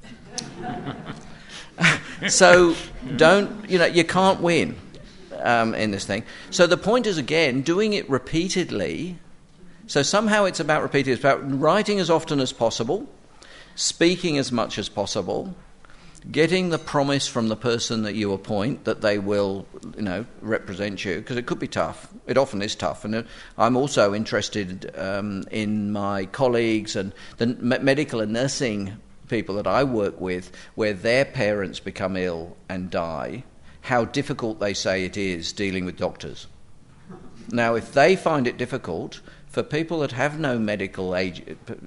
So you can't win in this thing. So the point is, again, doing it repeatedly. So somehow it's about repeating. It's about writing as often as possible, speaking as much as possible, getting the promise from the person that you appoint that they will, represent you, because it could be tough. It often is tough. And I'm also interested in my colleagues and the medical and nursing people that I work with, where their parents become ill and die, how difficult they say it is dealing with doctors. Now, if they find it difficult, for people that have no medical age,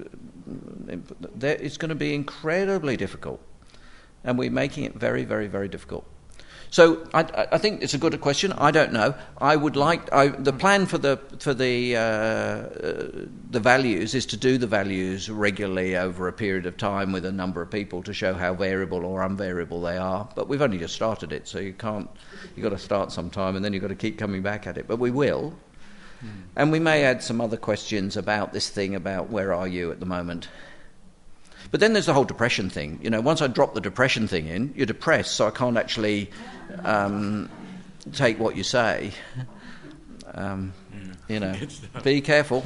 it's going to be incredibly difficult. And we're making it very, very, very difficult. So I think it's a good question. I don't know. I would like the plan for the values is to do the values regularly over a period of time with a number of people to show how variable or unvariable they are. But we've only just started it, so you've got to start sometime, and then you've got to keep coming back at it. But we will, and we may add some other questions about this thing about where are you at the moment. But then there's the whole depression thing. Once I drop the depression thing in, you're depressed, so I can't actually take what you say. Be careful.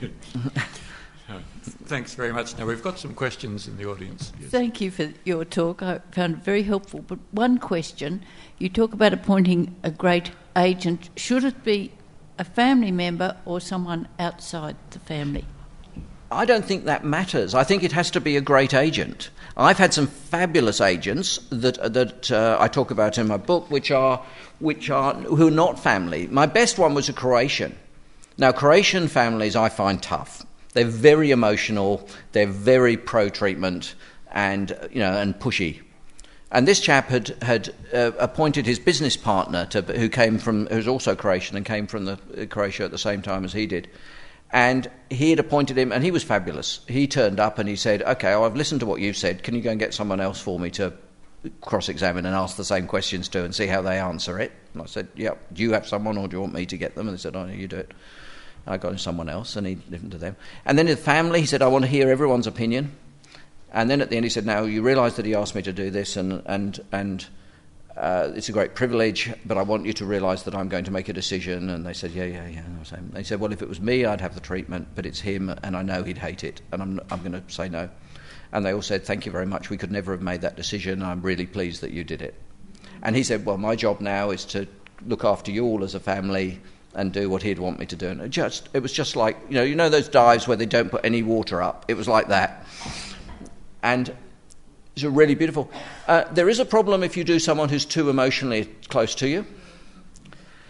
Thanks very much. Now, we've got some questions in the audience. Yes. Thank you for your talk. I found it very helpful. But one question, you talk about appointing a great agent. Should it be a family member or someone outside the family? I don't think that matters. I think it has to be a great agent. I've had some fabulous agents that I talk about in my book, who are not family. My best one was a Croatian. Now, Croatian families I find tough. They're very emotional. They're very pro-treatment and pushy. And this chap had appointed his business partner who's also Croatian and came from Croatia at the same time as he did. And he had appointed him, and he was fabulous. He turned up and he said, OK, I've listened to what you've said. Can you go and get someone else for me to cross-examine and ask the same questions to and see how they answer it? And I said, yeah, do you have someone or do you want me to get them? And they said, oh, no, you do it. And I got him someone else, and he listened to them. And then in the family, he said, I want to hear everyone's opinion. And then at the end he said, now, you realise that he asked me to do this, and it's a great privilege, but I want you to realise that I'm going to make a decision. And they said, yeah. And they said, well, if it was me, I'd have the treatment, but it's him, and I know he'd hate it, and I'm going to say no. And they all said, thank you very much. We could never have made that decision. I'm really pleased that you did it. And he said, well, my job now is to look after you all as a family and do what he'd want me to do. And it was just like, you know those dives where they don't put any water up? It was like that. And it's really beautiful. There is a problem if you do someone who's too emotionally close to you.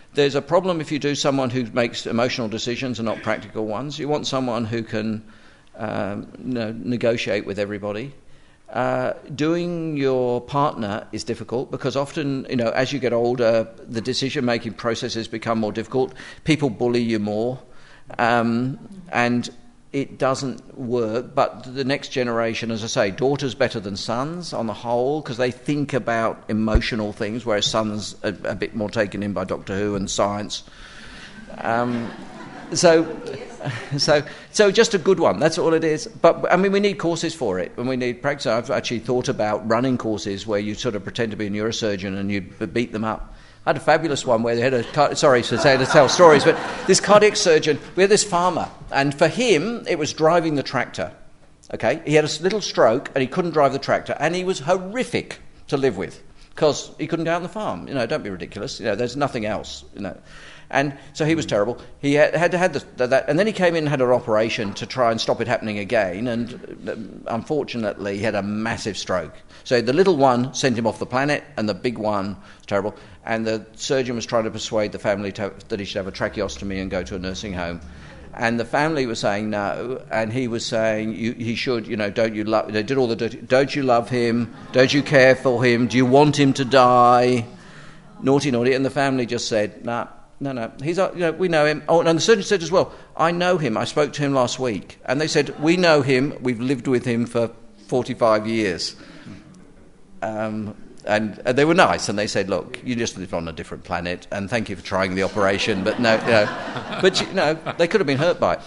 There's a problem if you do someone who makes emotional decisions and not practical ones. You want someone who can negotiate with everybody. Doing your partner is difficult because often, as you get older, the decision-making processes become more difficult. People bully you more, and it doesn't work. But the next generation, as I say, daughters better than sons on the whole because they think about emotional things, whereas sons are a bit more taken in by Doctor Who and science. So just a good one. That's all it is. But I mean, we need courses for it, and we need practice. I've actually thought about running courses where you sort of pretend to be a neurosurgeon and you beat them up. I had a fabulous one where they had sorry to tell stories, but this cardiac surgeon, we had this farmer, and for him it was driving the tractor. Okay, he had a little stroke and he couldn't drive the tractor, and he was horrific to live with because he couldn't go out on the farm. Don't be ridiculous. There's nothing else. And so he was terrible. He had to have that, and then he came in and had an operation to try and stop it happening again, and unfortunately he had a massive stroke. So the little one sent him off the planet, and the big one was terrible, and the surgeon was trying to persuade the family that he should have a tracheostomy and go to a nursing home. And the family was saying no, and he was saying he should, don't you love, they did all the dirty, don't you love him, don't you care for him, do you want him to die, naughty, and the family just said, nah. No, he's, we know him. Oh, and the surgeon said as well, I know him. I spoke to him last week. And they said, we know him. We've lived with him for 45 years. And they were nice. And they said, look, you just lived on a different planet. And thank you for trying the operation. But no. But, they could have been hurt by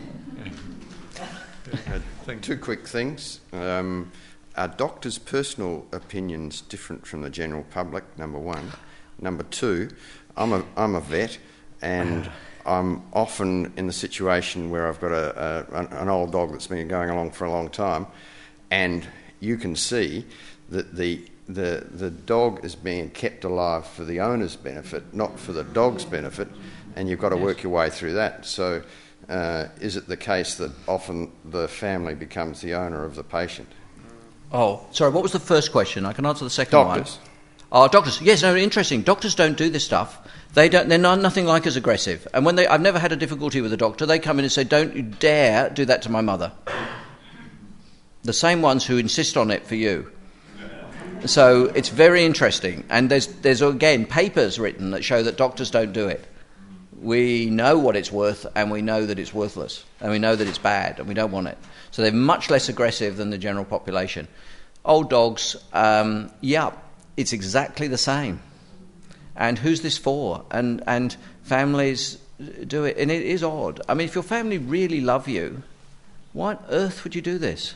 it. Two quick things. Are doctors' personal opinions different from the general public, number one? Number two, I'm a vet, and I'm often in the situation where I've got an old dog that's been going along for a long time, and you can see that the dog is being kept alive for the owner's benefit, not for the dog's benefit, and you've got to work your way through that. So is it the case that often the family becomes the owner of the patient? Oh, sorry, what was the first question? I can answer the second one. Doctors. Oh, doctors. Yes, no, interesting. Doctors don't do this stuff. They're nothing like as aggressive. And I've never had a difficulty with a doctor. They come in and say, don't you dare do that to my mother. The same ones who insist on it for you. So it's very interesting. And there's again, papers written that show that doctors don't do it. We know what it's worth, and we know that it's worthless. And we know that it's bad, and we don't want it. So they're much less aggressive than the general population. Old dogs, it's exactly the same. And who's this for? And families do it, and it is odd. I mean, if your family really love you, why on earth would you do this?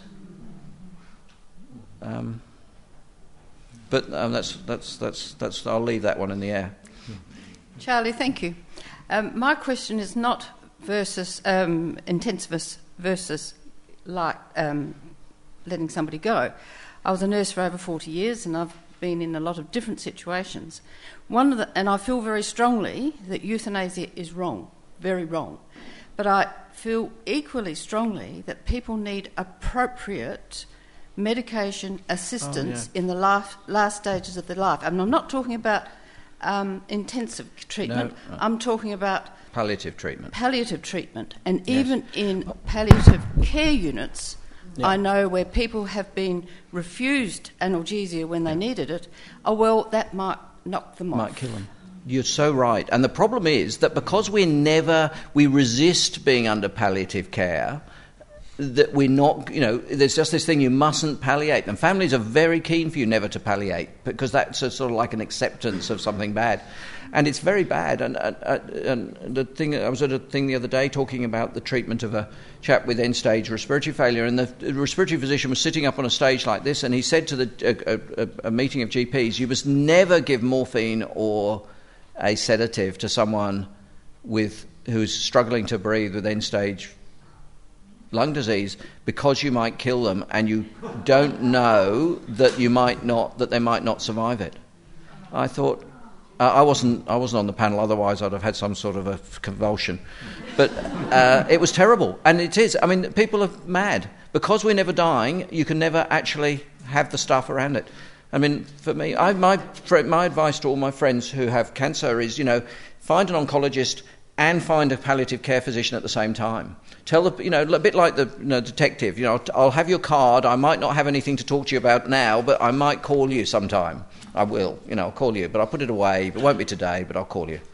But that's. I'll leave that one in the air. Charlie, thank you. My question is not versus intensivist versus letting somebody go. I was a nurse for over 40 years, and I've been in a lot of different situations. And I feel very strongly that euthanasia is wrong, very wrong. But I feel equally strongly that people need appropriate medication assistance in the last stages of their life. And I'm not talking about intensive treatment. No. I'm talking about palliative treatment. And yes. Even in palliative care units, I know where people have been refused analgesia when they needed it. Oh, well, that might knock them off. Might kill them. You're so right. And the problem is that because we resist being under palliative care, that we're not, there's just this thing, you mustn't palliate. And families are very keen for you never to palliate because that's sort of like an acceptance of something bad. And it's very bad. And the thing, I was at a thing the other day talking about the treatment of a chap with end-stage respiratory failure, and the respiratory physician was sitting up on a stage like this, and he said to a meeting of GPs, you must never give morphine or a sedative to someone who's struggling to breathe with end-stage lung disease because you might kill them, and you don't know that they might not survive it. I thought. I wasn't on the panel, otherwise I'd have had some sort of a convulsion. But it was terrible, and it is. I mean, people are mad. Because we're never dying, you can never actually have the stuff around it. I mean, for me, my advice to all my friends who have cancer is, find an oncologist and find a palliative care physician at the same time. Tell a bit like the detective. I'll have your card. I might not have anything to talk to you about now, but I might call you sometime. I will. I'll call you, but I'll put it away. It won't be today, but I'll call you.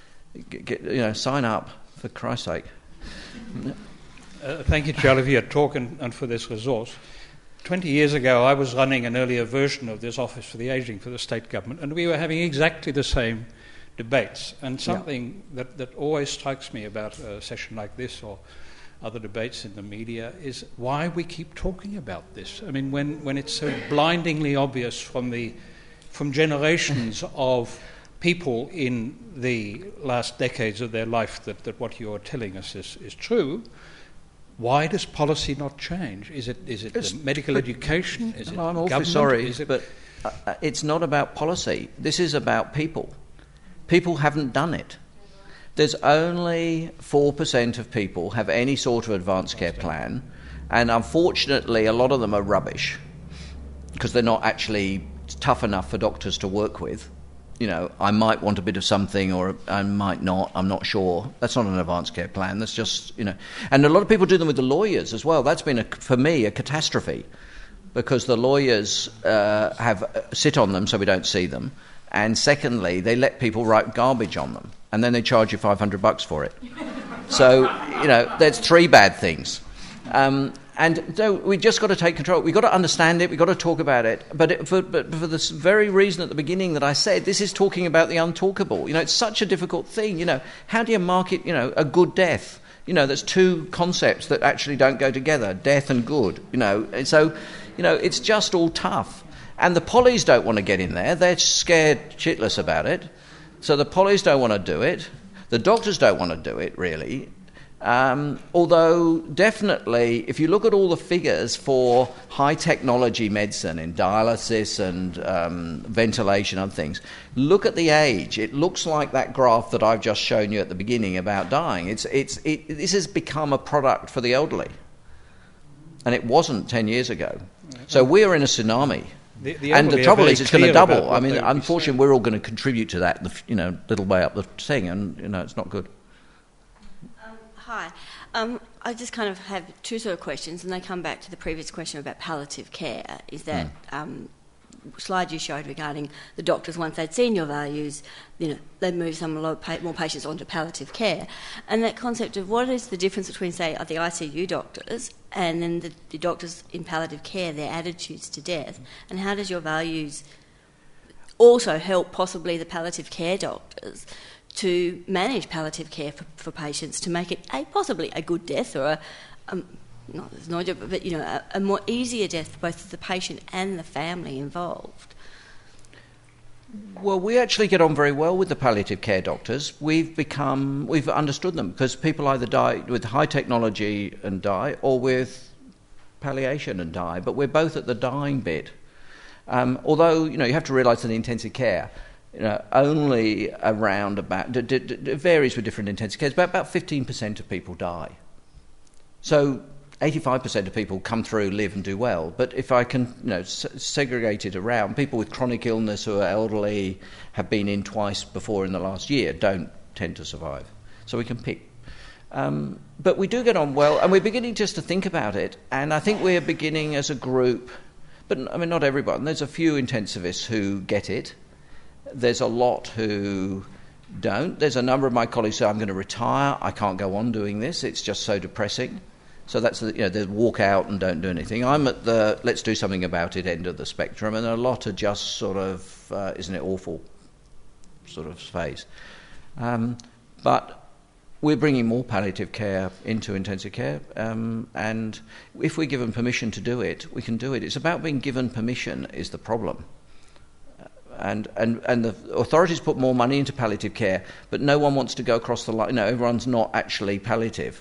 Sign up for Christ's sake. Thank you, Charlie, for your talk and for this resource. 20 years ago, I was running an earlier version of this Office for the Ageing for the state government, and we were having exactly the same debates. And something that always strikes me about a session like this or other debates in the media is why we keep talking about this. I mean, when it's so blindingly obvious from generations of people in the last decades of their life that what you're telling us is true. Why does policy not change? Is it the medical education? Is it I'm awfully government? sorry, but it's not about policy. This is about people. People haven't done it. There's only 4% of people have any sort of advanced care plan, and unfortunately a lot of them are rubbish because they're not actually tough enough for doctors to work with. I might want a bit of something or I might not, I'm not sure. That's not an advanced care plan, that's just, And a lot of people do them with the lawyers as well. That's been, for me, a catastrophe because the lawyers sit on them so we don't see them. And secondly, they let people write garbage on them and then they charge you $500 for it. So, there's three bad things. And so we just got to take control. We've got to understand it. We've got to talk about it. But for this very reason at the beginning that I said, this is talking about the untalkable. It's such a difficult thing. How do you market, a good death? There's two concepts that actually don't go together, death and good. And so, it's just all tough. And the pollies don't want to get in there. They're scared shitless about it. So the pollies don't want to do it. The doctors don't want to do it, really. Although definitely, if you look at all the figures for high technology medicine in dialysis and ventilation and things, look at the age. It looks like that graph that I've just shown you at the beginning about dying. This has become a product for the elderly, and it wasn't 10 years ago. So we're in a tsunami. And the trouble is, it's going to double. I mean, unfortunately, we're all going to contribute to that, little way up the thing, and it's not good. Hi. I just kind of have two sort of questions, and they come back to the previous question about palliative care. Is that slide you showed regarding the doctors, once they'd seen your values, they'd move more patients onto palliative care. And that concept of what is the difference between, say, the ICU doctors and then the doctors in palliative care, their attitudes to death, and how does your values also help possibly the palliative care doctors to manage palliative care for patients to make it possibly a good death or a more easier death for both the patient and the family involved? Well, we actually get on very well with the palliative care doctors. We've understood them because people either die with high technology and die or with palliation and die, but we're both at the dying bit. Although, you have to realise that in intensive care, only around about, it varies with different intensive cares, but about 15% of people die. So 85% of people come through, live and do well. But if I can segregate it around, people with chronic illness who are elderly, have been in twice before in the last year, don't tend to survive. So we can pick. But we do get on well, and we're beginning just to think about it. And I think we're beginning as a group, but I mean not everyone, there's a few intensivists who get it. There's a lot who don't. There's a number of my colleagues who say, I'm going to retire, I can't go on doing this, it's just so depressing. So that's they walk out and don't do anything. I'm at the let's do something about it end of the spectrum, and a lot are just sort of, isn't it awful sort of phase. But we're bringing more palliative care into intensive care, and if we're given permission to do it, we can do it. It's about being given permission is the problem. And the authorities put more money into palliative care, but no one wants to go across the line. Everyone's not actually palliative.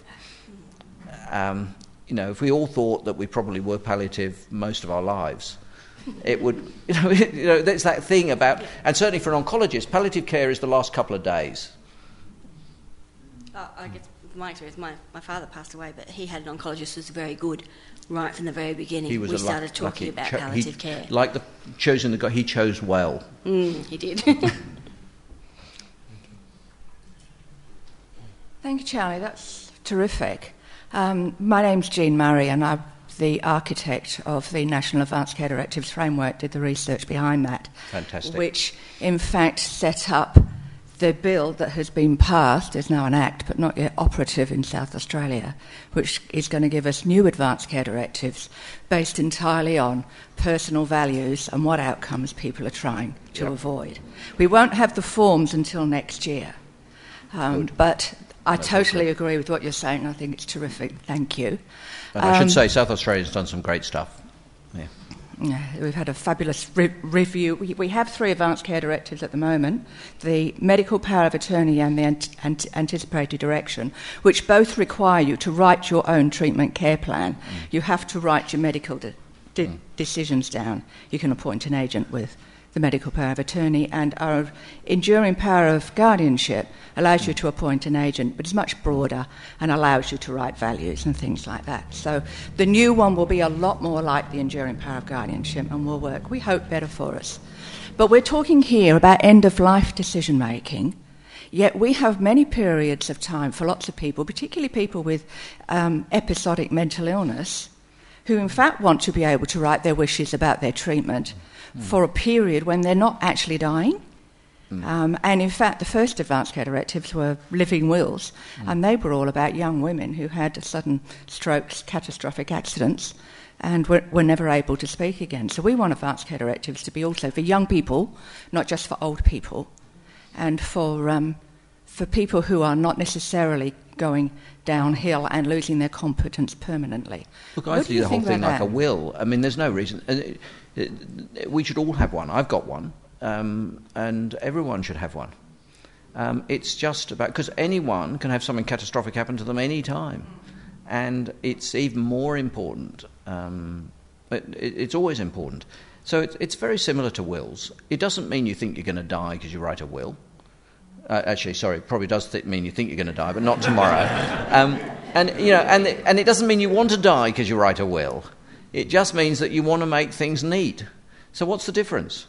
If we all thought that we probably were palliative most of our lives, it would. There's that thing about, and certainly for an oncologist, palliative care is the last couple of days. I guess my experience, my father passed away, but he had an oncologist who was very good right from the very beginning. He was we started talking about palliative care. Like he chose well. He did. Thank you, Charlie. That's terrific. My name's Jean Murray, and I'm the architect of the National Advanced Care Directives Framework, did the research behind that. Fantastic. Which, in fact, set up the bill that has been passed, is now an act, but not yet operative in South Australia, which is going to give us new advanced care directives based entirely on personal values and what outcomes people are trying to avoid. We won't have the forms until next year, but I totally agree with what you're saying. I think it's terrific. Thank you. And I should say South Australia's done some great stuff. Yeah, we've had a fabulous review. We have 3 advanced care directives at the moment, the medical power of attorney and the anticipated direction, which both require you to write your own treatment care plan. You have to write your medical decisions down. You can appoint an agent with the medical power of attorney, and our enduring power of guardianship allows you to appoint an agent, but is much broader and allows you to write values and things like that. So the new one will be a lot more like the enduring power of guardianship and will work, we hope, better for us. But we're talking here about end-of-life decision-making, yet we have many periods of time for lots of people, particularly people with episodic mental illness, who in fact want to be able to write their wishes about their treatment for a period when they're not actually dying. And in fact, the first advanced care directives were living wills, and they were all about young women who had sudden strokes, catastrophic accidents, and were never able to speak again. So we want advanced care directives to be also for young people, not just for old people, and for people who are not necessarily going downhill and losing their competence permanently. Look, I see the whole thing like a will. I mean, there's no reason. We should all have one. I've got one, and everyone should have one. It's just about... because anyone can have something catastrophic happen to them any time. And it's even more important. It's always important. So it's very similar to wills. It doesn't mean you think you're going to die because you write a will. Actually, sorry, it probably does mean you think you're going to die, but not tomorrow. And it doesn't mean you want to die because you write a will. It just means that you want to make things neat. So what's the difference?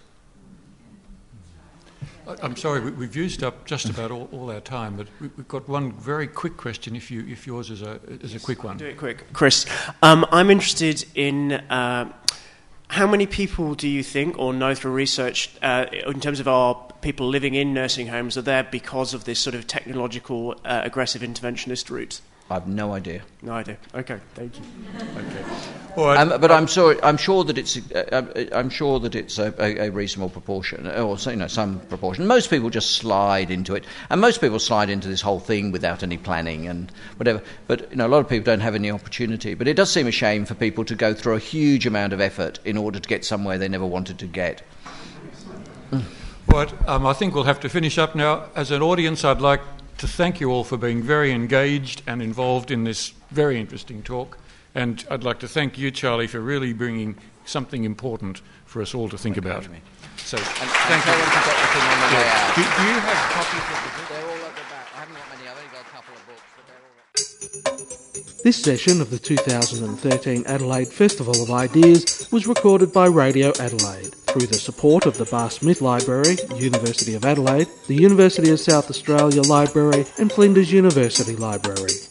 I'm sorry, we've used up just about all our time, but we've got one very quick question. If yours is a quick one, I'll do it quick, Chris. I'm interested in how many people do you think, or know through research, in terms of our people living in nursing homes, are there because of this sort of technological, aggressive interventionist route? I have no idea. No idea. Okay, thank you. Okay. All right. But I'm sure that it's a reasonable proportion, or some proportion. Most people just slide into it, and most people slide into this whole thing without any planning and whatever. But a lot of people don't have any opportunity. But it does seem a shame for people to go through a huge amount of effort in order to get somewhere they never wanted to get. Right. I think we'll have to finish up now. As an audience, I'd like to thank you all for being very engaged and involved in this very interesting talk. And I'd like to thank you, Charlie, for really bringing something important for us all to think about. So, thank you. Do you have copies of the book? They're all at the back. I haven't got many. I've only got a couple of books, but they're all right. This session of the 2013 Adelaide Festival of Ideas was recorded by Radio Adelaide through the support of the Bar Smith Library, University of Adelaide, the University of South Australia Library and Flinders University Library.